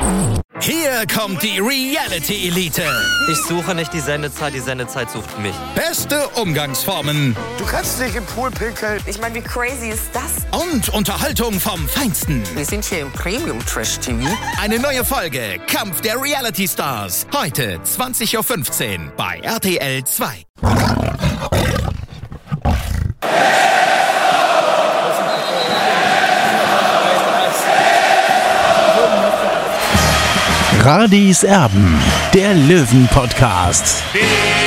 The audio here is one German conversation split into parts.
Hier kommt die Reality Elite. Ich suche nicht die Sendezeit sucht mich. Beste Umgangsformen. Du kannst nicht im Pool pinkeln. Ich meine, wie crazy ist das? Und Unterhaltung vom Feinsten. Wir sind hier im Premium-Trash-TV. Eine neue Folge Kampf der Reality Stars. Heute 20.15 Uhr bei RTL 2. Radis Erben, der Löwen-Podcast. Bin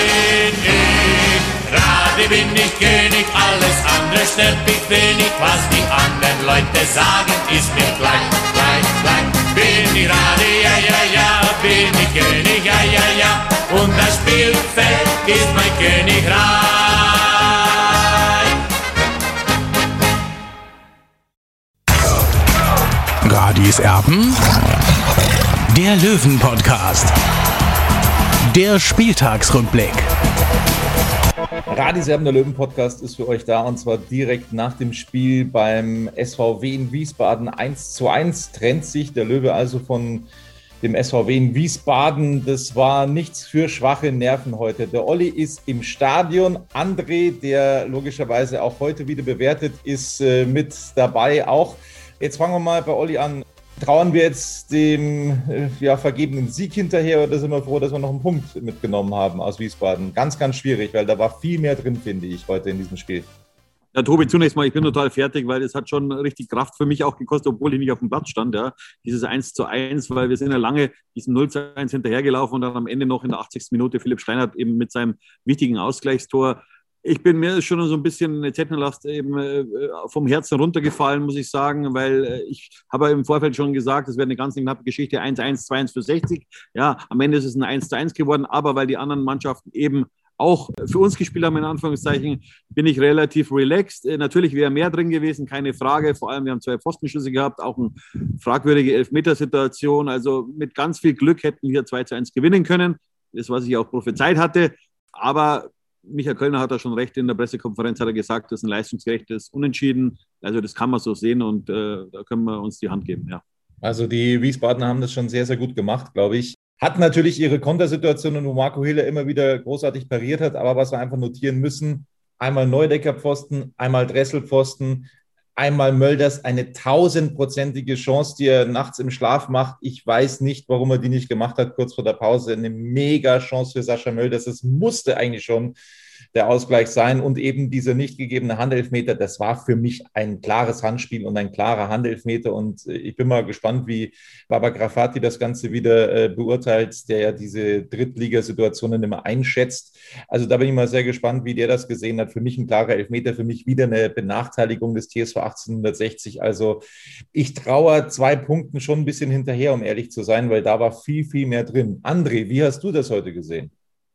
ich König, alles andere stört mich wenig. Was die anderen Leute sagen, ist mir gleich. Bin ich Radi, ja, bin ich König, ja. Und das Spielfeld ist mein Königreich. Radis Erben, der Löwen-Podcast. Der Spieltagsrückblick. Radis Erben, der Löwen-Podcast ist für euch da, und zwar direkt nach dem Spiel beim SVW in Wiesbaden. 1:1 trennt sich der Löwe also von dem SVW in Wiesbaden. Das war nichts für schwache Nerven heute. Der Olli ist im Stadion. André, der logischerweise auch heute wieder bewertet, ist mit dabei auch. Jetzt fangen wir mal bei Olli an. Trauern wir jetzt dem vergebenen Sieg hinterher, oder sind wir froh, dass wir noch einen Punkt mitgenommen haben aus Wiesbaden? Ganz, ganz schwierig, weil da war viel mehr drin, finde ich, heute in diesem Spiel. Ja, Tobi, zunächst mal, ich bin total fertig, weil es hat schon richtig Kraft für mich auch gekostet, obwohl ich nicht auf dem Platz stand. Ja. Dieses 1:1, weil wir sind ja lange diesem 0:1 hinterhergelaufen und dann am Ende noch in der 80. Minute Philipp Steinhardt eben mit seinem wichtigen Ausgleichstor. Mir ist schon so ein bisschen eine Zettenlast eben vom Herzen runtergefallen, muss ich sagen, weil ich habe im Vorfeld schon gesagt, es wäre eine ganz knappe Geschichte, 1:1, 2:1 für 60. Ja, am Ende ist es ein 1:1 geworden, aber weil die anderen Mannschaften eben auch für uns gespielt haben, in Anführungszeichen, bin ich relativ relaxed. Natürlich wäre mehr drin gewesen, keine Frage. Vor allem, wir haben 2 Pfostenschüsse gehabt, auch eine fragwürdige Elfmetersituation. Also mit ganz viel Glück hätten wir 2:1 gewinnen können. Das, was ich auch prophezeit hatte. Aber Michael Kölner hat da schon recht, in der Pressekonferenz hat er gesagt, das ist ein leistungsgerechtes Unentschieden. Also das kann man so sehen, und da können wir uns die Hand geben, ja. Also die Wiesbadener haben das schon sehr, sehr gut gemacht, glaube ich. Hatten natürlich ihre Kontersituationen, wo Marco Hiller immer wieder großartig pariert hat, aber was wir einfach notieren müssen: einmal Neudecker-Pfosten, einmal Dressel-Pfosten, einmal Mölders, eine 1000-prozentige Chance, die er nachts im Schlaf macht. Ich weiß nicht, warum er die nicht gemacht hat, kurz vor der Pause. Eine mega Chance für Sascha Mölders. Das musste eigentlich schon der Ausgleich sein. Und eben dieser nicht gegebene Handelfmeter, das war für mich ein klares Handspiel und ein klarer Handelfmeter. Und ich bin mal gespannt, wie Baba Grafati das Ganze wieder beurteilt, der ja diese Drittligasituationen immer einschätzt. Also da bin ich mal sehr gespannt, wie der das gesehen hat. Für mich ein klarer Elfmeter, für mich wieder eine Benachteiligung des TSV 1860. Also ich trauere 2 Punkten schon ein bisschen hinterher, um ehrlich zu sein, weil da war viel, viel mehr drin. André, wie hast du das heute gesehen?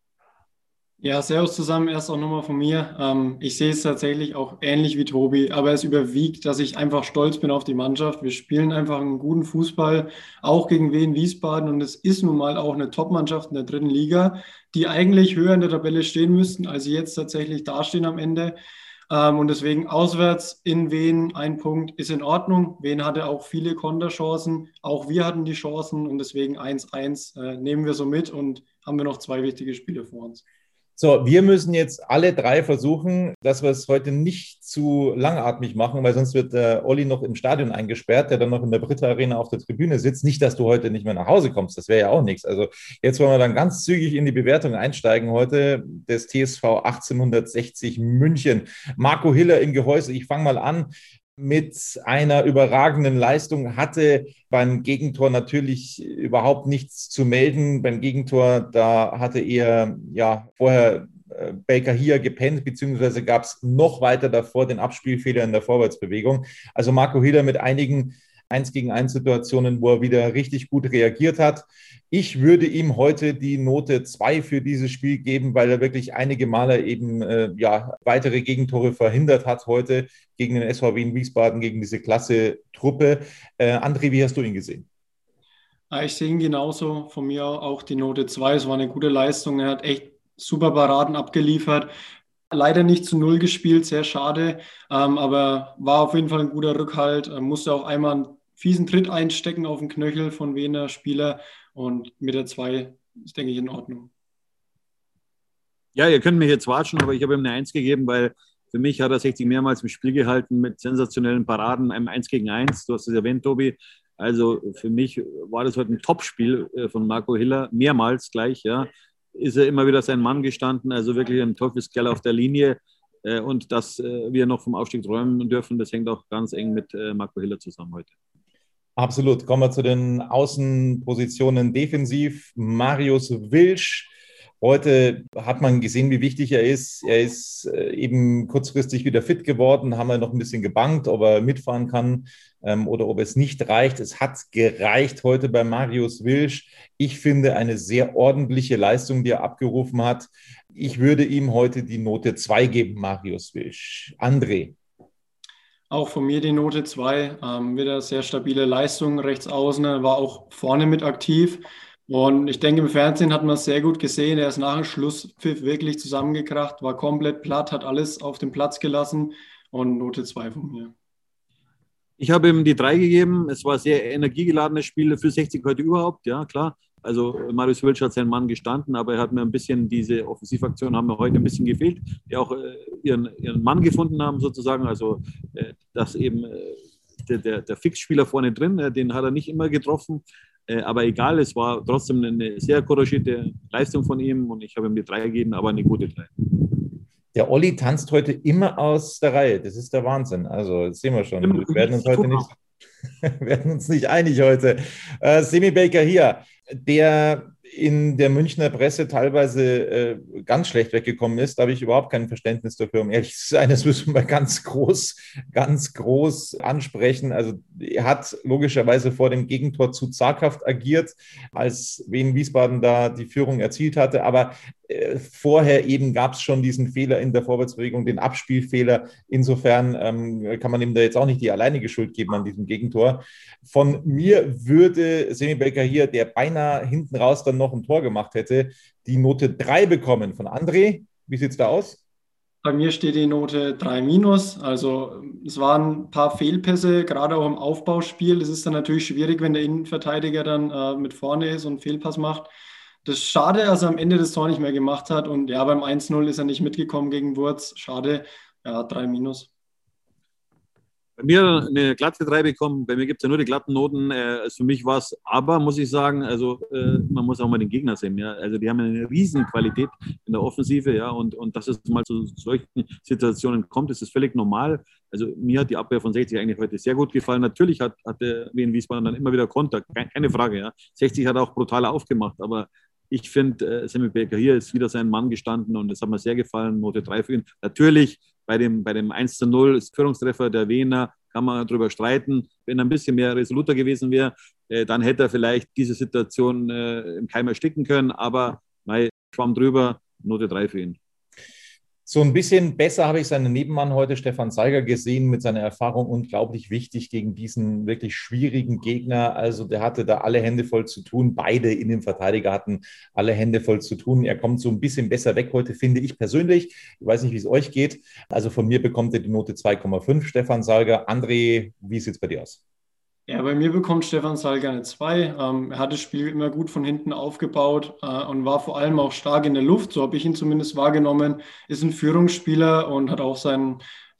Ja, servus zusammen, erst auch nochmal von mir. Ich sehe es tatsächlich auch ähnlich wie Tobi, aber es überwiegt, dass ich einfach stolz bin auf die Mannschaft. Wir spielen einfach einen guten Fußball, auch gegen Wien Wiesbaden, und es ist nun mal auch eine Top-Mannschaft in der 3. Liga, die eigentlich höher in der Tabelle stehen müssten, als sie jetzt tatsächlich dastehen am Ende. Und deswegen auswärts in Wien 1 Punkt ist in Ordnung. Wien hatte auch viele Konterchancen, auch wir hatten die Chancen, und deswegen 1:1 nehmen wir so mit und haben wir noch 2 wichtige Spiele vor uns. So, wir müssen jetzt alle 3 versuchen, dass wir es heute nicht zu langatmig machen, weil sonst wird der Olli noch im Stadion eingesperrt, der dann noch in der Britta Arena auf der Tribüne sitzt. Nicht, dass du heute nicht mehr nach Hause kommst, das wäre ja auch nichts. Also jetzt wollen wir dann ganz zügig in die Bewertung einsteigen heute des TSV 1860 München. Marco Hiller im Gehäuse, ich fange mal an. Mit einer überragenden Leistung, hatte beim Gegentor natürlich überhaupt nichts zu melden. Beim Gegentor, da hatte er vorher Baker hier gepennt, beziehungsweise gab es noch weiter davor den Abspielfehler in der Vorwärtsbewegung. Also Marco Hiller mit einigen 1-gegen-1 Situationen, wo er wieder richtig gut reagiert hat. Ich würde ihm heute die Note 2 für dieses Spiel geben, weil er wirklich einige Male eben weitere Gegentore verhindert hat heute gegen den SVW in Wiesbaden, gegen diese klasse Truppe. André, wie hast du ihn gesehen? Ich sehe ihn genauso, von mir auch die Note 2. Es war eine gute Leistung, er hat echt super Paraden abgeliefert. Leider nicht zu 0 gespielt, sehr schade, aber war auf jeden Fall ein guter Rückhalt. Musste auch einmal fiesen Tritt einstecken auf den Knöchel von Wiener Spieler und mit der 2 ist, denke ich, in Ordnung. Ja, ihr könnt mich jetzt watschen, aber ich habe ihm eine 1 gegeben, weil für mich hat er 60 mehrmals im Spiel gehalten mit sensationellen Paraden, einem 1 gegen 1. Du hast es erwähnt, Tobi. Also für mich war das heute ein Topspiel von Marco Hiller, mehrmals gleich. Ja. Ist er immer wieder sein Mann gestanden, also wirklich ein Teufelskerl auf der Linie. Und dass wir noch vom Aufstieg träumen dürfen, das hängt auch ganz eng mit Marco Hiller zusammen heute. Absolut. Kommen wir zu den Außenpositionen defensiv. Marius Wilsch. Heute hat man gesehen, wie wichtig er ist. Er ist eben kurzfristig wieder fit geworden, haben wir noch ein bisschen gebangt, ob er mitfahren kann oder ob es nicht reicht. Es hat gereicht heute bei Marius Wilsch. Ich finde eine sehr ordentliche Leistung, die er abgerufen hat. Ich würde ihm heute die Note 2 geben, Marius Wilsch. André. Auch von mir die Note 2. Wieder sehr stabile Leistung rechts außen, war auch vorne mit aktiv. Und ich denke, im Fernsehen hat man es sehr gut gesehen. Er ist nach dem Schlusspfiff wirklich zusammengekracht, war komplett platt, hat alles auf den Platz gelassen und Note 2 von mir. Ich habe ihm die 3 gegeben. Es war ein sehr energiegeladenes Spiel für 60 heute überhaupt, ja klar. Also Marius Wilsch hat seinen Mann gestanden, aber er hat mir ein bisschen, diese Offensivaktionen haben mir heute ein bisschen gefehlt, die auch ihren Mann gefunden haben sozusagen. Also dass eben der Fixspieler vorne drin, den hat er nicht immer getroffen. Aber egal, es war trotzdem eine sehr couragierte Leistung von ihm und ich habe ihm die 3 gegeben, aber eine gute 3. Der Olli tanzt heute immer aus der Reihe. Das ist der Wahnsinn. Also, das sehen wir schon. Wir werden uns heute nicht einig heute. Semi Baker hier, der in der Münchner Presse teilweise ganz schlecht weggekommen ist. Da habe ich überhaupt kein Verständnis dafür, um ehrlich zu sein. Das müssen wir ganz groß ansprechen. Also er hat logischerweise vor dem Gegentor zu zaghaft agiert, als Wien Wiesbaden da die Führung erzielt hatte. Aber vorher eben gab es schon diesen Fehler in der Vorwärtsbewegung, den Abspielfehler. Insofern kann man ihm da jetzt auch nicht die alleinige Schuld geben an diesem Gegentor. Von mir würde Semi Baker hier, der beinahe hinten raus dann noch ein Tor gemacht hätte, die Note 3 bekommen. Von André, wie sieht es da aus? Bei mir steht die Note 3-. Also es waren ein paar Fehlpässe, gerade auch im Aufbauspiel. Es ist dann natürlich schwierig, wenn der Innenverteidiger dann mit vorne ist und einen Fehlpass macht. Das ist schade, dass er am Ende das Tor nicht mehr gemacht hat. Und ja, beim 1-0 ist er nicht mitgekommen gegen Wurz. Schade, ja, 3-. Bei mir eine glatte 3 bekommen. Bei mir gibt es ja nur die glatten Noten. Für mich war es, aber muss ich sagen, also man muss auch mal den Gegner sehen. Ja? Also die haben eine Riesenqualität in der Offensive, ja, und dass es mal zu solchen Situationen kommt, ist es völlig normal. Also mir hat die Abwehr von 60 eigentlich heute sehr gut gefallen. Natürlich hat der Wien Wiesbaden dann immer wieder Konter, keine Frage. Ja. 60 hat auch brutal aufgemacht, aber ich finde, Semi Baker hier ist wieder sein Mann gestanden und das hat mir sehr gefallen. Note 3 für ihn. Natürlich bei dem 1:0 ist Führungstreffer der Wiener, kann man darüber streiten. Wenn er ein bisschen mehr resoluter gewesen wäre, dann hätte er vielleicht diese Situation im Keim ersticken können, aber schwamm drüber, Note 3 für ihn. So ein bisschen besser habe ich seinen Nebenmann heute, Stefan Salger, gesehen mit seiner Erfahrung. Unglaublich wichtig gegen diesen wirklich schwierigen Gegner. Also der hatte da alle Hände voll zu tun. Beide Innenverteidiger hatten alle Hände voll zu tun. Er kommt so ein bisschen besser weg heute, finde ich persönlich. Ich weiß nicht, wie es euch geht. Also von mir bekommt er die Note 2,5, Stefan Salger. André, wie sieht es bei dir aus? Ja, bei mir bekommt Stefan Salger eine 2. Er hat das Spiel immer gut von hinten aufgebaut und war vor allem auch stark in der Luft. So habe ich ihn zumindest wahrgenommen. Ist ein Führungsspieler und hat auch seine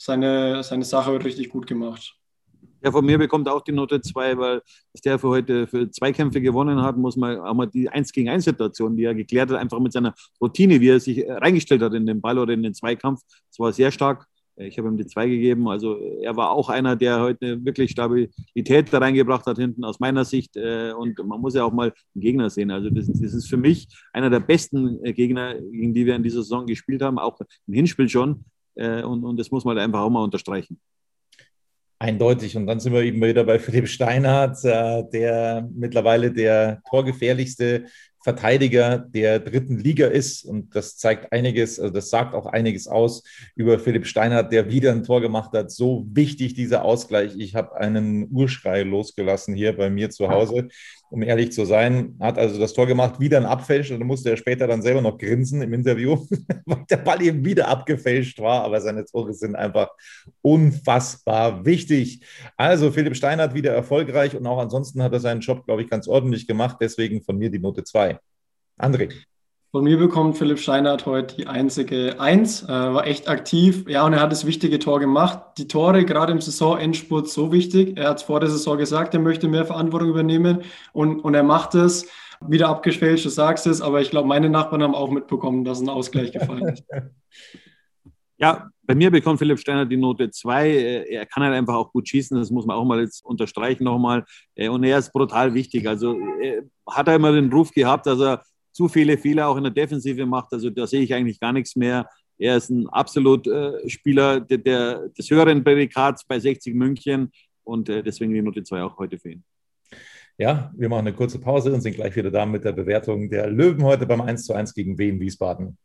Sache richtig gut gemacht. Ja, von mir bekommt er auch die Note 2, weil der für heute für Zweikämpfe gewonnen hat, muss man auch mal die 1-gegen-1-Situation, die er geklärt hat, einfach mit seiner Routine, wie er sich reingestellt hat in den Ball oder in den Zweikampf. Das war sehr stark. Ich habe ihm die 2 gegeben. Also er war auch einer, der heute wirklich Stabilität da reingebracht hat hinten aus meiner Sicht. Und man muss ja auch mal den Gegner sehen. Also das ist für mich einer der besten Gegner, gegen die wir in dieser Saison gespielt haben, auch im Hinspiel schon. Und das muss man einfach auch mal unterstreichen. Eindeutig. Und dann sind wir eben wieder bei Philipp Steinhardt, der mittlerweile der torgefährlichste Verteidiger der dritten Liga ist. Und das zeigt einiges, also das sagt auch einiges aus über Philipp Steinhardt, der wieder ein Tor gemacht hat. So wichtig dieser Ausgleich. Ich habe einen Urschrei losgelassen hier bei mir zu Hause, um ehrlich zu sein. Hat also das Tor gemacht, wieder ein abfälscht. Und dann musste er später dann selber noch grinsen im Interview, weil der Ball eben wieder abgefälscht war. Aber seine Tore sind einfach unfassbar wichtig. Also Philipp Steinhardt wieder erfolgreich und auch ansonsten hat er seinen Job, glaube ich, ganz ordentlich gemacht. Deswegen von mir die Note 2. André. Von mir bekommt Philipp Steinhardt heute die einzige 1, war echt aktiv. Ja, und er hat das wichtige Tor gemacht. Die Tore, gerade im Saisonendspurt, so wichtig. Er hat es vor der Saison gesagt, er möchte mehr Verantwortung übernehmen und er macht es. Wieder abgefälscht, du sagst es, aber ich glaube, meine Nachbarn haben auch mitbekommen, dass ein Ausgleich gefallen ist. Ja, bei mir bekommt Philipp Steinhardt die Note 2. Er kann halt einfach auch gut schießen, das muss man auch mal jetzt unterstreichen nochmal. Und er ist brutal wichtig. Also hat er immer den Ruf gehabt, dass er zu viele Fehler auch in der Defensive macht. Also da sehe ich eigentlich gar nichts mehr. Er ist ein absolut Spieler des höheren Prädikats bei 60 München und deswegen die Note 2 auch heute für ihn. Ja, wir machen eine kurze Pause und sind gleich wieder da mit der Bewertung der Löwen heute beim 1:1 gegen Wien Wiesbaden.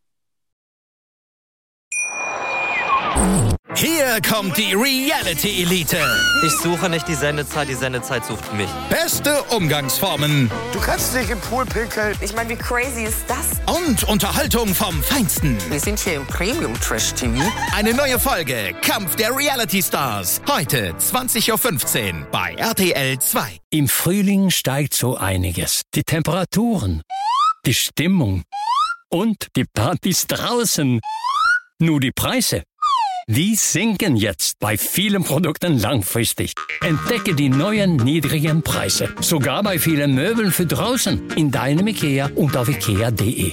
Hier kommt die Reality Elite. Ich suche nicht die Sendezeit sucht mich. Beste Umgangsformen Du kannst dich im Pool pinkeln. Ich meine, wie crazy ist das? und Unterhaltung vom Feinsten. Wir sind hier im Premium-Trash-TV. Eine neue Folge Kampf der Reality Stars. Heute 20:15 Uhr bei RTL 2. Im Frühling steigt so einiges. Die Temperaturen, die Stimmung und die Partys draußen. Nur die Preise, die sinken jetzt bei vielen Produkten langfristig. Entdecke die neuen niedrigen Preise. Sogar bei vielen Möbeln für draußen. In deinem IKEA und auf IKEA.de.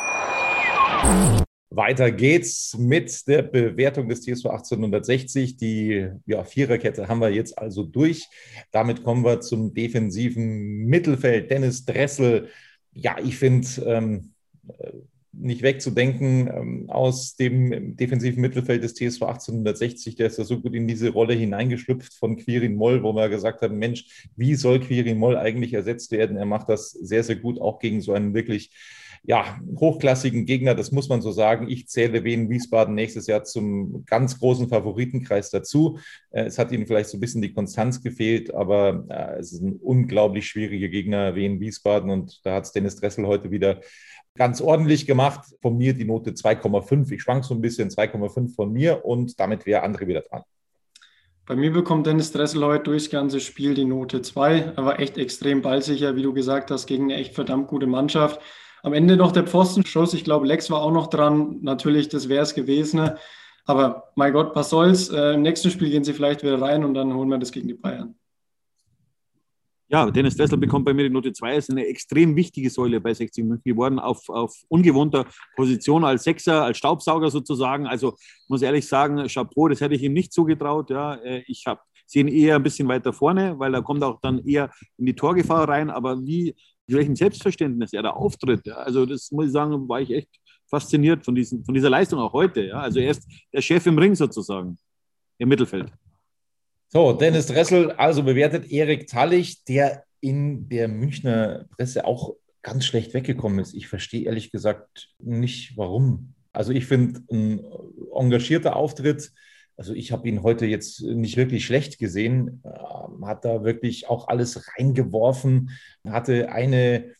Weiter geht's mit der Bewertung des TSV 1860. Die Viererkette haben wir jetzt also durch. Damit kommen wir zum defensiven Mittelfeld. Dennis Dressel, ja, ich finde nicht wegzudenken aus dem defensiven Mittelfeld des TSV 1860. Der ist ja so gut in diese Rolle hineingeschlüpft von Quirin Moll, wo wir gesagt haben, Mensch, wie soll Quirin Moll eigentlich ersetzt werden? Er macht das sehr, sehr gut, auch gegen so einen wirklich hochklassigen Gegner, das muss man so sagen. Ich zähle Wien Wiesbaden nächstes Jahr zum ganz großen Favoritenkreis dazu. Es hat ihnen vielleicht so ein bisschen die Konstanz gefehlt, aber es ist ein unglaublich schwieriger Gegner, Wien Wiesbaden, und da hat es Dennis Dressel heute wieder ganz ordentlich gemacht. Von mir die Note 2,5. Ich schwank so ein bisschen, 2,5 von mir, und damit wäre André wieder dran. Bei mir bekommt Dennis Dressel heute durchs ganze Spiel die Note 2. Er war echt extrem ballsicher, wie du gesagt hast, gegen eine echt verdammt gute Mannschaft. Am Ende noch der Pfostenschuss. Ich glaube, Lex war auch noch dran. Natürlich, das wäre es gewesen. Aber mein Gott, was soll's. Im nächsten Spiel gehen sie vielleicht wieder rein und dann holen wir das gegen die Bayern. Ja, Dennis Dressel bekommt bei mir die Note 2. Ist eine extrem wichtige Säule bei 60 München geworden, auf ungewohnter Position als Sechser, als Staubsauger sozusagen. Also muss ehrlich sagen, Chapeau, das hätte ich ihm nicht zugetraut. Ja, ich sehe ihn eher ein bisschen weiter vorne, weil er kommt auch dann eher in die Torgefahr rein. Aber mit welchem Selbstverständnis er da auftritt, ja, also das muss ich sagen, war ich echt fasziniert von dieser Leistung auch heute. Ja. Also er ist der Chef im Ring sozusagen, im Mittelfeld. So, Dennis Dressel, also bewertet Erik Tallich, der in der Münchner Presse auch ganz schlecht weggekommen ist. Ich verstehe ehrlich gesagt nicht, warum. Also ich finde, ein engagierter Auftritt, also ich habe ihn heute jetzt nicht wirklich schlecht gesehen, hat da wirklich auch alles reingeworfen, hatte eine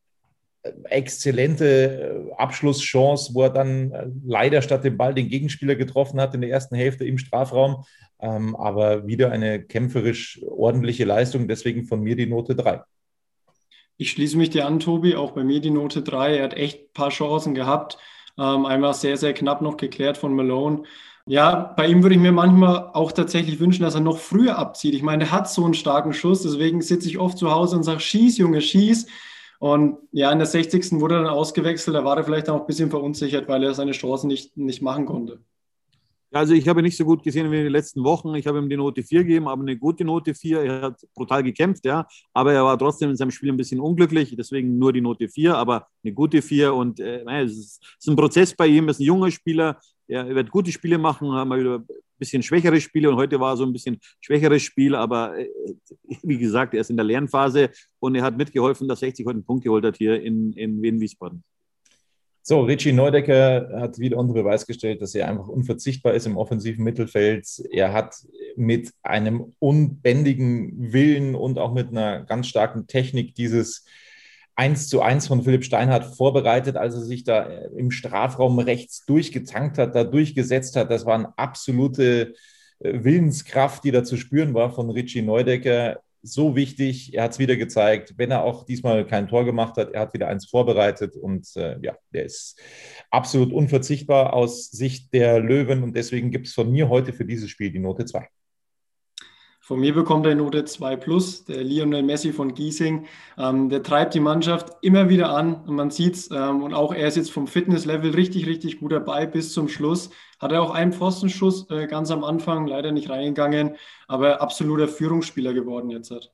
exzellente Abschlusschance, wo er dann leider statt dem Ball den Gegenspieler getroffen hat in der ersten Hälfte im Strafraum. Aber wieder eine kämpferisch ordentliche Leistung, deswegen von mir die Note 3. Ich schließe mich dir an, Tobi, auch bei mir die Note 3. Er hat echt ein paar Chancen gehabt, einmal sehr, sehr knapp noch geklärt von Malone. Ja, bei ihm würde ich mir manchmal auch tatsächlich wünschen, dass er noch früher abzieht. Ich meine, er hat so einen starken Schuss, deswegen sitze ich oft zu Hause und sage, schieß, Junge, schieß. Und ja, in der 60. wurde er dann ausgewechselt, da war er vielleicht auch ein bisschen verunsichert, weil er seine Chancen nicht machen konnte. Also ich habe ihn nicht so gut gesehen wie in den letzten Wochen. Ich habe ihm die Note 4 gegeben, aber eine gute Note 4. Er hat brutal gekämpft, ja, aber er war trotzdem in seinem Spiel ein bisschen unglücklich, deswegen nur die Note 4, aber eine gute 4. Und es ist ein Prozess bei ihm, er ist ein junger Spieler, er wird gute Spiele machen, haben wir wieder bisschen schwächere Spiele und heute war so ein bisschen schwächeres Spiel, aber wie gesagt, er ist in der Lernphase und er hat mitgeholfen, dass 60 heute einen Punkt geholt hat hier in Wien-Wiesbaden. So, Richie Neudecker hat wieder unter Beweis gestellt, dass er einfach unverzichtbar ist im offensiven Mittelfeld. Er hat mit einem unbändigen Willen und auch mit einer ganz starken Technik dieses 1:1 von Philipp Steinhardt vorbereitet, als er sich da im Strafraum rechts durchgetankt hat, da durchgesetzt hat. Das war eine absolute Willenskraft, die da zu spüren war von Richie Neudecker. So wichtig, er hat es wieder gezeigt, wenn er auch diesmal kein Tor gemacht hat, er hat wieder eins vorbereitet und der ist absolut unverzichtbar aus Sicht der Löwen und deswegen gibt es von mir heute für dieses Spiel die Note 2. Von mir bekommt er Note 2+, der Lionel Messi von Giesing. Der treibt die Mannschaft immer wieder an und man sieht es. Und auch er ist jetzt vom Fitnesslevel richtig, richtig gut dabei bis zum Schluss. Hat er auch einen Pfostenschuss ganz am Anfang, leider nicht reingegangen, aber absoluter Führungsspieler geworden jetzt hat.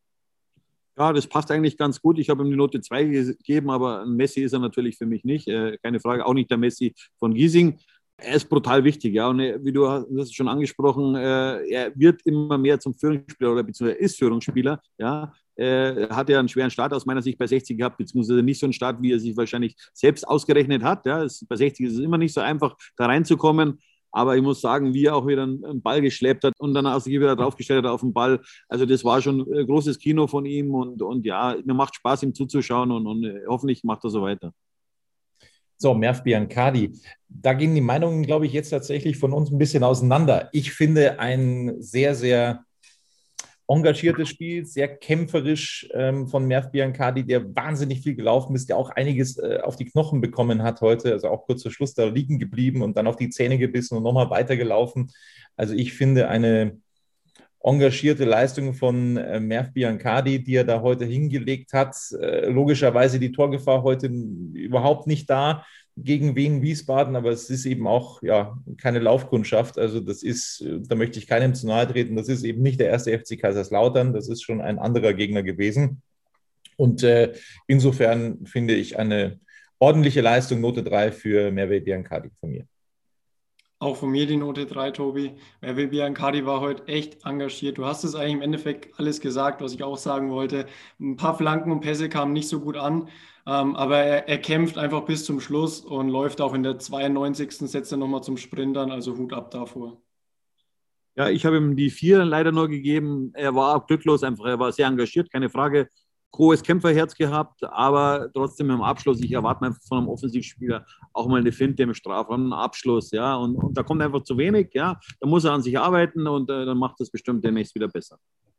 Ja, das passt eigentlich ganz gut. Ich habe ihm die Note 2 gegeben, aber ein Messi ist er natürlich für mich nicht. Keine Frage, auch nicht der Messi von Giesing. Er ist brutal wichtig, ja. Und wie du hast schon angesprochen, er wird immer mehr zum Führungsspieler oder beziehungsweise ist Führungsspieler, ja. Hat ja einen schweren Start aus meiner Sicht bei 60 gehabt, beziehungsweise nicht so einen Start, wie er sich wahrscheinlich selbst ausgerechnet hat. Ja. Bei 60 ist es immer nicht so einfach, da reinzukommen. Aber ich muss sagen, wie er auch wieder einen Ball geschleppt hat und dann auch sich wieder draufgestellt hat auf den Ball. Also das war schon ein großes Kino von ihm und ja, mir macht Spaß, ihm zuzuschauen und hoffentlich macht er so weiter. So, Merv Biancardi. Da gehen die Meinungen, glaube ich, jetzt tatsächlich von uns ein bisschen auseinander. Ich finde ein sehr, sehr engagiertes Spiel, sehr kämpferisch von Merv Biancardi, der wahnsinnig viel gelaufen ist, der auch einiges auf die Knochen bekommen hat heute, also auch kurz vor Schluss da liegen geblieben und dann auf die Zähne gebissen und nochmal weitergelaufen. Also ich finde eine engagierte Leistung von Merv Biancardi, die er da heute hingelegt hat. Logischerweise die Torgefahr heute überhaupt nicht da gegen Wien-Wiesbaden, aber es ist eben auch keine Laufkundschaft. Also das ist, da möchte ich keinem zu nahe treten, das ist eben nicht der erste FC Kaiserslautern, das ist schon ein anderer Gegner gewesen. Und insofern finde ich eine ordentliche Leistung, Note 3 für Merv Biancardi von mir. Auch von mir die Note 3, Tobi. Merv Biancardi war heute echt engagiert. Du hast es eigentlich im Endeffekt alles gesagt, was ich auch sagen wollte. Ein paar Flanken und Pässe kamen nicht so gut an, aber er kämpft einfach bis zum Schluss und läuft auch in der 92. setzt er nochmal zum Sprintern, also Hut ab davor. Ja, ich habe ihm die 4 leider nur gegeben. Er war auch glücklos einfach, er war sehr engagiert, keine Frage. Großes Kämpferherz gehabt, aber trotzdem im Abschluss, ich erwarte einfach von einem Offensivspieler auch mal eine Finte im Strafraum, einen Abschluss, ja, und da kommt einfach zu wenig, ja, da muss er an sich arbeiten und dann macht das bestimmt demnächst wieder besser.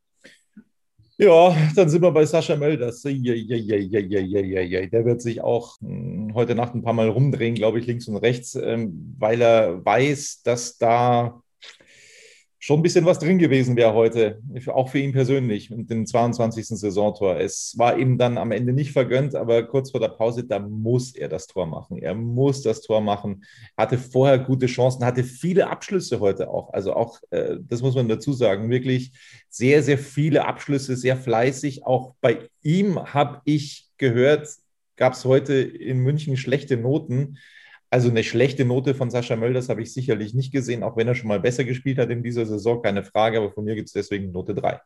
Ja, dann sind wir bei Sascha Mölders. Der wird sich auch heute Nacht ein paar Mal rumdrehen, glaube ich, links und rechts, weil er weiß, dass da schon ein bisschen was drin gewesen wäre heute, auch für ihn persönlich mit dem 22. Saisontor. Es war ihm dann am Ende nicht vergönnt, aber kurz vor der Pause, da muss er das Tor machen. Er muss das Tor machen, hatte vorher gute Chancen, hatte viele Abschlüsse heute auch. Also auch, das muss man dazu sagen, wirklich sehr, sehr viele Abschlüsse, sehr fleißig. Auch bei ihm habe ich gehört, gab es heute in München schlechte Noten. Also eine schlechte Note von Sascha Mölders habe ich sicherlich nicht gesehen, auch wenn er schon mal besser gespielt hat in dieser Saison, keine Frage, aber von mir gibt es deswegen Note 3.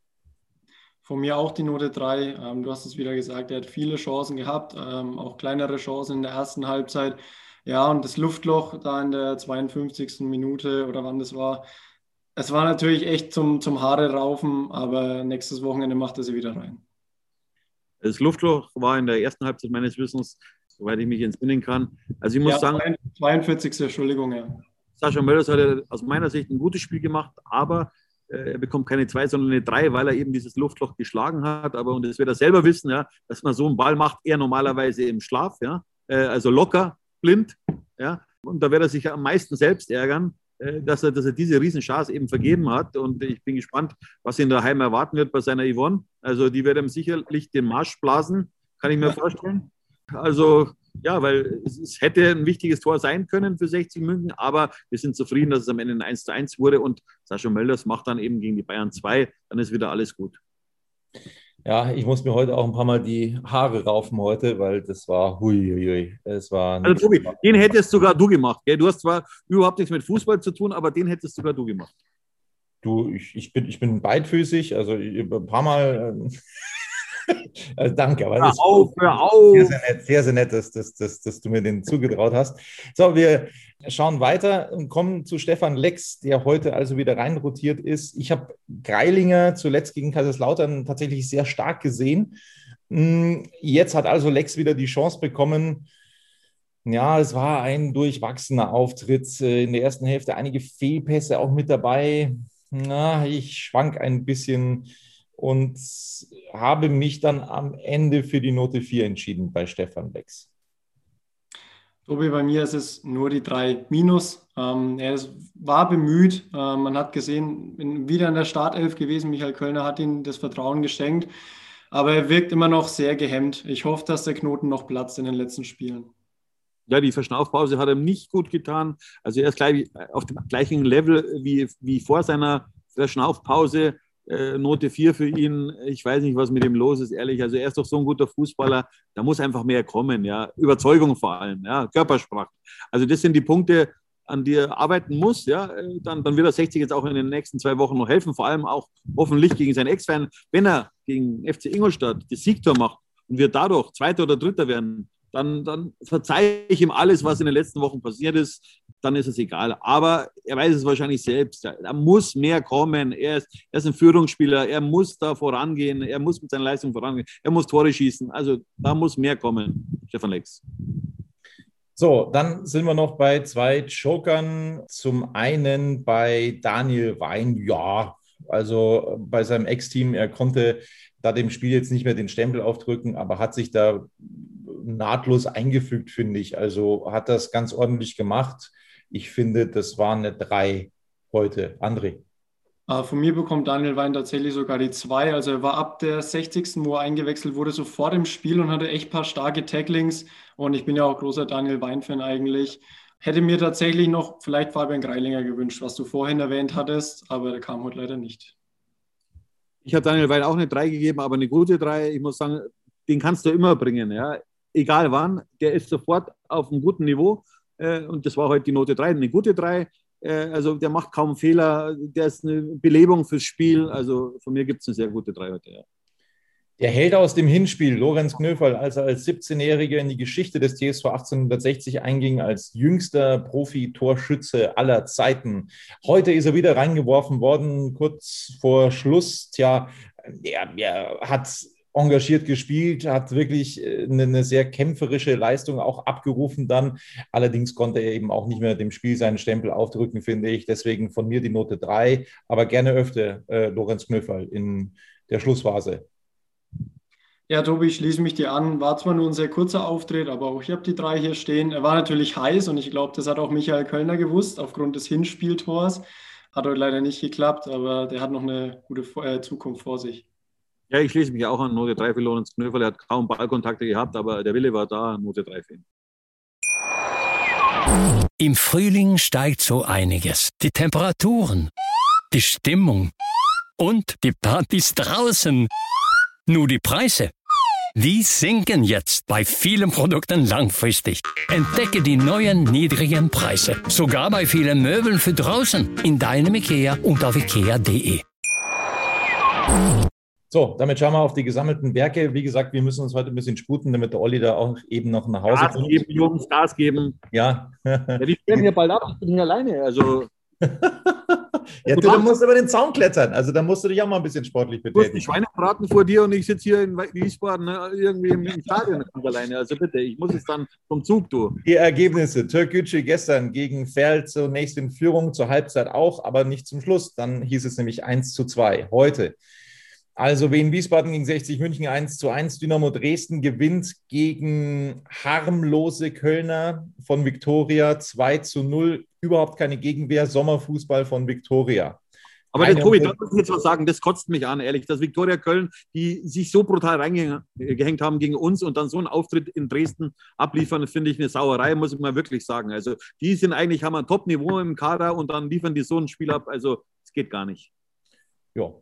Von mir auch die Note 3. Du hast es wieder gesagt, er hat viele Chancen gehabt, auch kleinere Chancen in der ersten Halbzeit. Ja, und das Luftloch da in der 52. Minute oder wann das war, es war natürlich echt zum Haare raufen, aber nächstes Wochenende macht er sie wieder rein. Das Luftloch war in der ersten Halbzeit meines Wissens, soweit ich mich entsinnen kann. Also ich muss sagen, 42. Entschuldigung, ja. Sascha Mölders hat aus meiner Sicht ein gutes Spiel gemacht, aber er bekommt keine 2, sondern eine 3, weil er eben dieses Luftloch geschlagen hat. Aber, und das wird er selber wissen, ja, dass man so einen Ball macht, er normalerweise im Schlaf, ja, also locker, blind, ja, und da wird er sich am meisten selbst ärgern, dass er diese Riesenchance eben vergeben hat. Und ich bin gespannt, was ihn daheim erwarten wird bei seiner Yvonne. Also die wird ihm sicherlich den Marsch blasen, kann ich mir vorstellen. Also ja, weil es hätte ein wichtiges Tor sein können für 60 München, aber wir sind zufrieden, dass es am Ende ein 1:1 wurde und Sascha Mölders macht dann eben gegen die Bayern 2, dann ist wieder alles gut. Ja, ich muss mir heute auch ein paar Mal die Haare raufen heute, weil das war huiuiui. Es war Also Tobi, den hättest sogar du gemacht. Gell? Du hast zwar überhaupt nichts mit Fußball zu tun, aber den hättest sogar du gemacht. Du, ich bin beidfüßig, also ein paar Mal. Also danke, aber Hör auf, hör auf. Sehr, sehr nett, dass du mir den zugetraut hast. So, wir schauen weiter und kommen zu Stefan Lex, der heute also wieder reinrotiert ist. Ich habe Greilinger zuletzt gegen Kaiserslautern tatsächlich sehr stark gesehen. Jetzt hat also Lex wieder die Chance bekommen. Ja, es war ein durchwachsener Auftritt. In der ersten Hälfte einige Fehlpässe auch mit dabei. Na, ich schwank ein bisschen und habe mich dann am Ende für die Note 4 entschieden bei Stefan Lex. Tobi, bei mir ist es nur die 3 Minus. War bemüht. Man hat gesehen, wieder in der Startelf gewesen. Michael Kölner hat ihm das Vertrauen geschenkt. Aber er wirkt immer noch sehr gehemmt. Ich hoffe, dass der Knoten noch platzt in den letzten Spielen. Ja, die Verschnaufpause hat ihm nicht gut getan. Also er ist gleich auf dem gleichen Level wie vor seiner Verschnaufpause. Note 4 für ihn. Ich weiß nicht, was mit ihm los ist, ehrlich. Also er ist doch so ein guter Fußballer. Da muss einfach mehr kommen. Ja, Überzeugung vor allem. Ja, Körpersprache. Also das sind die Punkte, an die er arbeiten muss. Ja, dann wird er 60 jetzt auch in den nächsten 2 Wochen noch helfen. Vor allem auch hoffentlich gegen seinen Ex-Fan. Wenn er gegen FC Ingolstadt das Siegtor macht und wir dadurch Zweiter oder Dritter werden, dann verzeihe ich ihm alles, was in den letzten Wochen passiert ist. Dann ist es egal. Aber er weiß es wahrscheinlich selbst. Da muss mehr kommen. Er ist ein Führungsspieler. Er muss da vorangehen. Er muss mit seiner Leistung vorangehen. Er muss Tore schießen. Also da muss mehr kommen, Stefan Lex. So, dann sind wir noch bei 2 Jokern. Zum einen bei Daniel Wein. Ja, also bei seinem Ex-Team. Er konnte da dem Spiel jetzt nicht mehr den Stempel aufdrücken, aber hat sich da nahtlos eingefügt, finde ich. Also hat das ganz ordentlich gemacht. Ich finde, das war eine 3 heute. André? Von mir bekommt Daniel Wein tatsächlich sogar die 2. Also er war ab der 60., wo er eingewechselt wurde, sofort im Spiel und hatte echt ein paar starke Tacklings. Und ich bin ja auch großer Daniel Wein-Fan eigentlich. Hätte mir tatsächlich noch vielleicht Fabian Greilinger gewünscht, was du vorhin erwähnt hattest, aber der kam heute leider nicht. Ich habe Daniel Wein auch eine 3 gegeben, aber eine gute 3. Ich muss sagen, den kannst du immer bringen. Ja? Egal wann, der ist sofort auf einem guten Niveau. Und das war heute die Note 3, eine gute 3. Also der macht kaum Fehler, der ist eine Belebung fürs Spiel. Also von mir gibt es eine sehr gute 3 heute. Ja. Der Held aus dem Hinspiel, Lorenz Knöferl, als er als 17-Jähriger in die Geschichte des TSV 1860 einging, als jüngster Profi-Torschütze aller Zeiten. Heute ist er wieder reingeworfen worden, kurz vor Schluss. Tja, er hat engagiert gespielt, hat wirklich eine sehr kämpferische Leistung auch abgerufen dann. Allerdings konnte er eben auch nicht mehr dem Spiel seinen Stempel aufdrücken, finde ich. Deswegen von mir die Note 3, aber gerne öfter Lorenz Knöferl in der Schlussphase. Ja, Tobi, ich schließe mich dir an. War zwar nur ein sehr kurzer Auftritt, aber auch ich habe die 3 hier stehen. Er war natürlich heiß und ich glaube, das hat auch Michael Kölner gewusst, aufgrund des Hinspieltors. Hat heute leider nicht geklappt, aber der hat noch eine gute Zukunft vor sich. Ja, ich schließe mich auch an. Note 3 für Lorenz Knöferl. Er hat kaum Ballkontakte gehabt, aber der Wille war da. Note 3 für ihn. Im Frühling steigt so einiges. Die Temperaturen, die Stimmung und die Partys draußen. Nur die Preise, die sinken jetzt bei vielen Produkten langfristig. Entdecke die neuen niedrigen Preise. Sogar bei vielen Möbeln für draußen. In deinem IKEA und auf ikea.de. So, damit schauen wir auf die gesammelten Werke. Wie gesagt, wir müssen uns heute ein bisschen sputen, damit der Olli da auch eben noch nach Hause kommt. Gas geben, Jungs, Gas geben. Ja. Ja, die stellen hier bald ab, ich bin hier alleine. Also. Ja, du musst über den Zaun klettern. Also da musst du dich auch mal ein bisschen sportlich betätigen. Du hast die Schweine braten vor dir und ich sitze hier in Wiesbaden irgendwie im Stadion alleine. Also bitte, ich muss jetzt dann vom Zug, du. Die Ergebnisse. Türkgücü gestern gegen Verl zunächst in Führung, zur Halbzeit auch, aber nicht zum Schluss. Dann hieß es nämlich 1:2. Heute. Also Wien Wiesbaden gegen 60 München 1:1. Dynamo Dresden gewinnt gegen harmlose Kölner von Viktoria 2:0. Überhaupt keine Gegenwehr. Sommerfußball von Viktoria. Aber der Tobi, da muss ich jetzt was sagen, das kotzt mich an, ehrlich. Dass Viktoria Köln, die sich so brutal reingehängt haben gegen uns und dann so einen Auftritt in Dresden abliefern, finde ich eine Sauerei, muss ich mal wirklich sagen. Also die sind eigentlich, haben ein Top-Niveau im Kader und dann liefern die so ein Spiel ab. Also es geht gar nicht. Ja.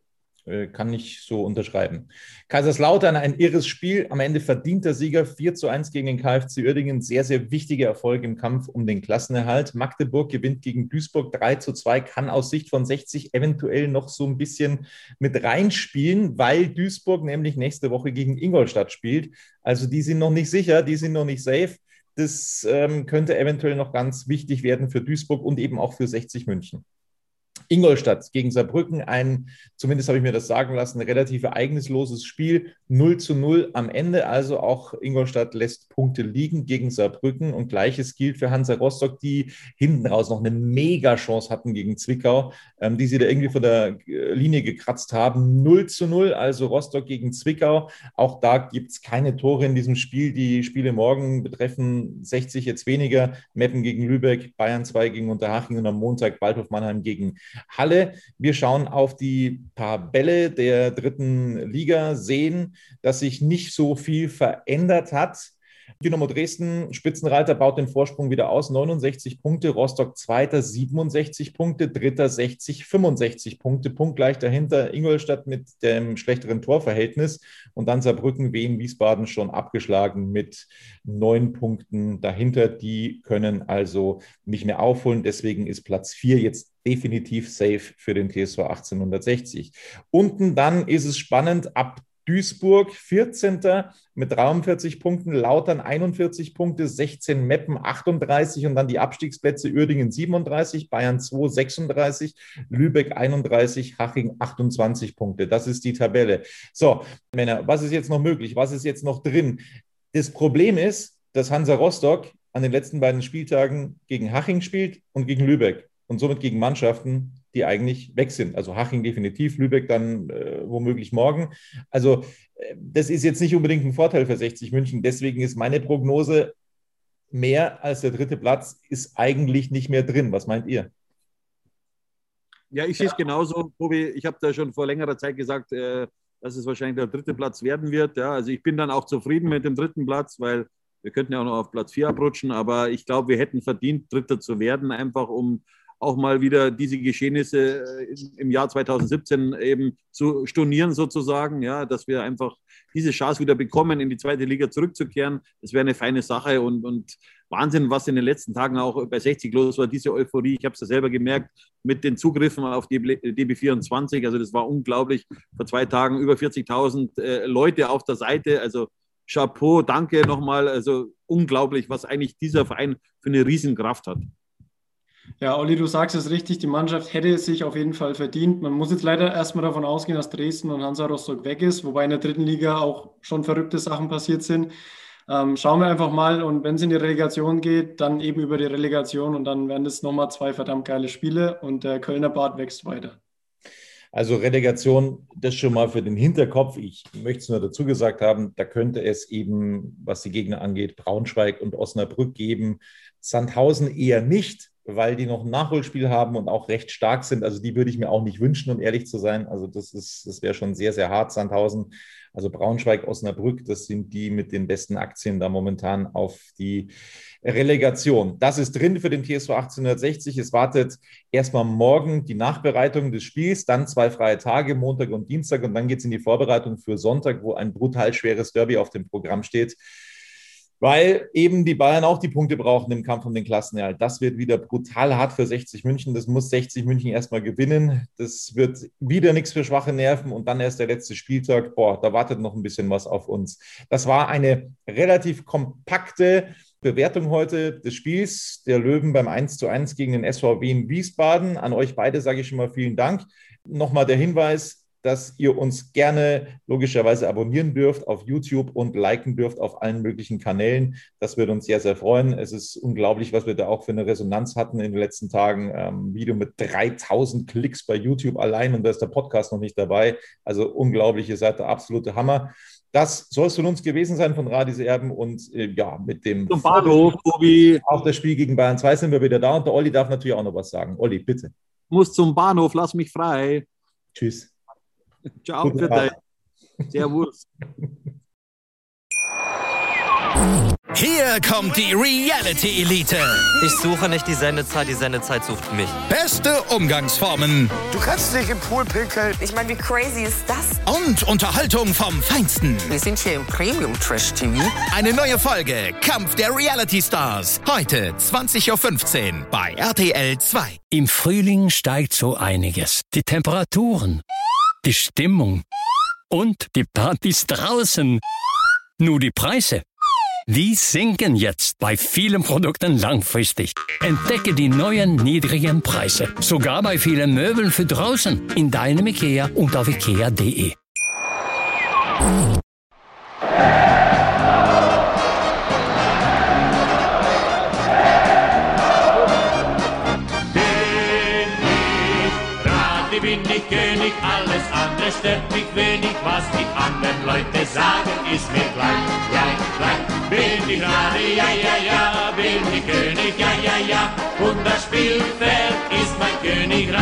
Kann ich so unterschreiben. Kaiserslautern, ein irres Spiel. Am Ende verdienter Sieger 4:1 gegen den KfC Uerdingen. Sehr, sehr wichtiger Erfolg im Kampf um den Klassenerhalt. Magdeburg gewinnt gegen Duisburg 3:2. Kann aus Sicht von 60 eventuell noch so ein bisschen mit reinspielen, weil Duisburg nämlich nächste Woche gegen Ingolstadt spielt. Also die sind noch nicht sicher, die sind noch nicht safe. Das könnte eventuell noch ganz wichtig werden für Duisburg und eben auch für 60 München. Ingolstadt gegen Saarbrücken, zumindest habe ich mir das sagen lassen, relativ ereignisloses Spiel, 0:0 am Ende, also auch Ingolstadt lässt Punkte liegen gegen Saarbrücken und Gleiches gilt für Hansa Rostock, die hinten raus noch eine Mega-Chance hatten gegen Zwickau, die sie da irgendwie von der Linie gekratzt haben, 0:0, also Rostock gegen Zwickau, auch da gibt es keine Tore in diesem Spiel, die Spiele morgen betreffen 60 jetzt weniger, Meppen gegen Lübeck, Bayern 2 gegen Unterhaching und am Montag Waldhof Mannheim gegen Halle. Wir schauen auf die Tabelle der dritten Liga, sehen, dass sich nicht so viel verändert hat. Dynamo Dresden, Spitzenreiter, baut den Vorsprung wieder aus, 69 Punkte, Rostock Zweiter, 67 Punkte, Dritter 60, 65 Punkte, punktgleich dahinter Ingolstadt mit dem schlechteren Torverhältnis und dann Saarbrücken, Wien, Wiesbaden schon abgeschlagen mit 9 Punkten dahinter. Die können also nicht mehr aufholen, deswegen ist Platz 4 jetzt definitiv safe für den TSV 1860. Unten dann ist es spannend, ab Duisburg 14. mit 43 Punkten, Lautern 41 Punkte, 16 Meppen 38 und dann die Abstiegsplätze Uerdingen 37, Bayern 2 36, Lübeck 31, Haching 28 Punkte. Das ist die Tabelle. So, Männer, was ist jetzt noch möglich? Was ist jetzt noch drin? Das Problem ist, dass Hansa Rostock an den letzten beiden Spieltagen gegen Haching spielt und gegen Lübeck und somit gegen Mannschaften, die eigentlich weg sind. Also Haching definitiv, Lübeck dann womöglich morgen. Also das ist jetzt nicht unbedingt ein Vorteil für 60 München. Deswegen ist meine Prognose, mehr als der dritte Platz ist eigentlich nicht mehr drin. Was meint ihr? Ja, ich sehe es genauso, Tobi. Ich habe da schon vor längerer Zeit gesagt, dass es wahrscheinlich der dritte Platz werden wird. Ja, also ich bin dann auch zufrieden mit dem dritten Platz, weil wir könnten ja auch noch auf Platz 4 abrutschen. Aber ich glaube, wir hätten verdient, Dritter zu werden, einfach um auch mal wieder diese Geschehnisse im Jahr 2017 eben zu stornieren sozusagen, ja, dass wir einfach diese Chance wieder bekommen, in die zweite Liga zurückzukehren. Das wäre eine feine Sache und Wahnsinn, was in den letzten Tagen auch bei 60 los war, diese Euphorie. Ich habe es ja selber gemerkt mit den Zugriffen auf DB24, also das war unglaublich. Vor 2 Tagen über 40.000 Leute auf der Seite, also Chapeau, danke nochmal, also unglaublich, was eigentlich dieser Verein für eine Riesenkraft hat. Ja, Olli, du sagst es richtig, die Mannschaft hätte es sich auf jeden Fall verdient. Man muss jetzt leider erstmal davon ausgehen, dass Dresden und Hansa Rostock weg ist, wobei in der dritten Liga auch schon verrückte Sachen passiert sind. Schauen wir einfach mal und wenn es in die Relegation geht, dann eben über die Relegation und dann werden es nochmal 2 verdammt geile Spiele und der Kölner Bart wächst weiter. Also Relegation, das schon mal für den Hinterkopf. Ich möchte es nur dazu gesagt haben, da könnte es eben, was die Gegner angeht, Braunschweig und Osnabrück geben. Sandhausen eher nicht, weil die noch ein Nachholspiel haben und auch recht stark sind. Also die würde ich mir auch nicht wünschen, um ehrlich zu sein. Also das wäre schon sehr, sehr hart, Sandhausen. Also Braunschweig, Osnabrück, das sind die mit den besten Aktien da momentan auf die Relegation. Das ist drin für den TSV 1860. Es wartet erstmal morgen die Nachbereitung des Spiels, dann 2 freie Tage, Montag und Dienstag. Und dann geht es in die Vorbereitung für Sonntag, wo ein brutal schweres Derby auf dem Programm steht. Weil eben die Bayern auch die Punkte brauchen im Kampf um den Klassenerhalt. Das wird wieder brutal hart für 60 München. Das muss 60 München erstmal gewinnen. Das wird wieder nichts für schwache Nerven. Und dann erst der letzte Spieltag. Boah, da wartet noch ein bisschen was auf uns. Das war eine relativ kompakte Bewertung heute des Spiels der Löwen beim 1:1 gegen den SVW in Wiesbaden. An euch beide sage ich schon mal vielen Dank. Nochmal der Hinweis, dass ihr uns gerne logischerweise abonnieren dürft auf YouTube und liken dürft auf allen möglichen Kanälen. Das würde uns sehr, sehr freuen. Es ist unglaublich, was wir da auch für eine Resonanz hatten in den letzten Tagen. Video mit 3000 Klicks bei YouTube allein und da ist der Podcast noch nicht dabei. Also unglaublich, ihr seid der absolute Hammer. Das soll es von uns gewesen sein, von Radis Erben und ja, mit dem zum Bahnhof, Tobi. Auf das Spiel gegen Bayern 2 sind wir wieder da und der Olli darf natürlich auch noch was sagen. Olli, bitte. Muss zum Bahnhof, lass mich frei. Tschüss. Ciao, bitte. Servus. Hier kommt die Reality Elite. Ich suche nicht die Sendezeit sucht mich. Beste Umgangsformen Du kannst nicht im Pool pinkeln. Ich meine, wie crazy ist das? und Unterhaltung vom Feinsten. Wir sind hier im Premium Trash TV. Eine neue Folge Kampf der Reality Stars. Heute 20.15 Uhr bei RTL 2. Im Frühling steigt so einiges. Die Temperaturen, die Stimmung und die Partys draußen. Nur die Preise, die sinken jetzt bei vielen Produkten langfristig. Entdecke die neuen niedrigen Preise. Sogar bei vielen Möbeln für draußen. In deinem IKEA und auf IKEA.de. Bin ich König, alles andere stört mich wenig, was die anderen Leute sagen, ist mir gleich. Bin ich gerade, ja, bin ich König, ja, und das Spielfeld ist mein Königreich.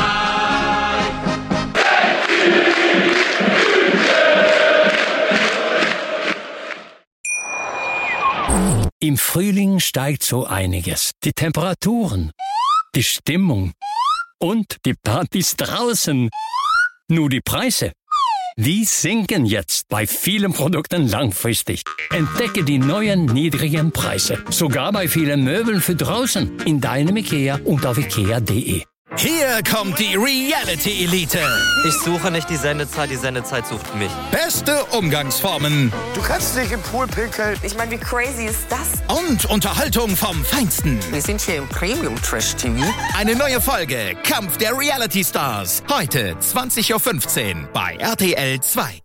Im Frühling steigt so einiges. Die Temperaturen, die Stimmung und die Partys draußen. Nur die Preise, die sinken jetzt bei vielen Produkten langfristig. Entdecke die neuen niedrigen Preise. Sogar bei vielen Möbeln für draußen. In deinem IKEA und auf IKEA.de. Hier kommt die Reality Elite. Ich suche nicht die Sendezeit sucht mich. Beste Umgangsformen Du kannst nicht im Pool pinkeln. Ich meine, wie crazy ist das? und Unterhaltung vom Feinsten. Wir sind hier im Premium Trash TV. Eine neue Folge Kampf der Reality Stars. Heute 20.15 Uhr bei RTL 2.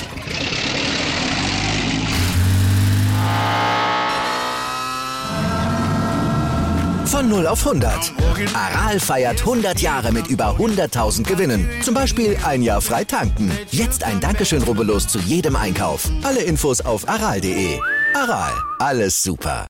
Von 0 auf 100. Aral feiert 100 Jahre mit über 100.000 Gewinnen. Zum Beispiel ein Jahr frei tanken. Jetzt ein Dankeschön, rubbellos zu jedem Einkauf. Alle Infos auf aral.de. Aral, alles super.